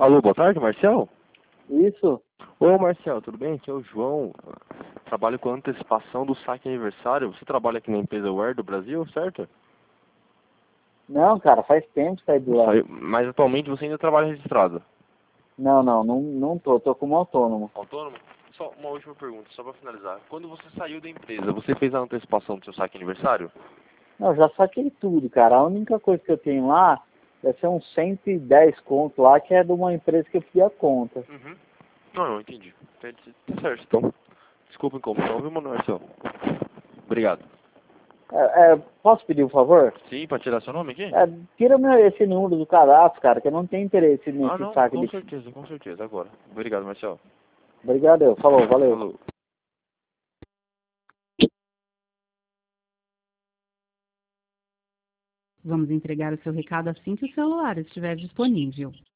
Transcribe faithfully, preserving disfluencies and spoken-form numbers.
Alô, boa tarde, Marcel? Isso? Ô, Marcel, tudo bem? Aqui é o João. Trabalho com antecipação do saque aniversário. Você trabalha aqui na empresa Ware do Brasil, certo? Não, cara, faz tempo que saí de lá. Saiu- Mas atualmente você ainda trabalha registrado. Não, não, não, não tô, tô como autônomo. Autônomo? Só uma última pergunta, só para finalizar. Quando você saiu da empresa, você fez a antecipação do seu saque aniversário? Não, já saquei tudo, cara. A única coisa que eu tenho lá deve ser uns cento e dez conto lá, que é de uma empresa que eu pedi a conta. Uhum. Não, não, entendi. Entendi. Tá certo, então. Desculpa incomodar, viu, Marcel? Obrigado. É, é, posso pedir um favor? Sim, para tirar seu nome aqui? É, tira meu, esse número do cadastro, cara, que eu não tenho interesse Ah, nesse não, saque com de... certeza, com certeza, agora. Obrigado, Marcel. Obrigado, eu. Falou, valeu. Falou. Vamos entregar o seu recado assim que o celular estiver disponível.